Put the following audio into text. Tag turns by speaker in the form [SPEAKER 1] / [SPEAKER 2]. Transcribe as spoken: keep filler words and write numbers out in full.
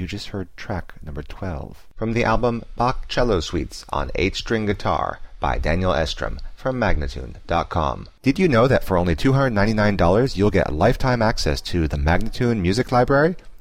[SPEAKER 1] You just heard track number twelve from the album Bach Cello Suites on eight-string guitar by Daniel Estrom from Magnatune dot com. Did you know that for only two hundred ninety-nine dollars you'll get lifetime access to the Magnatune Music Library?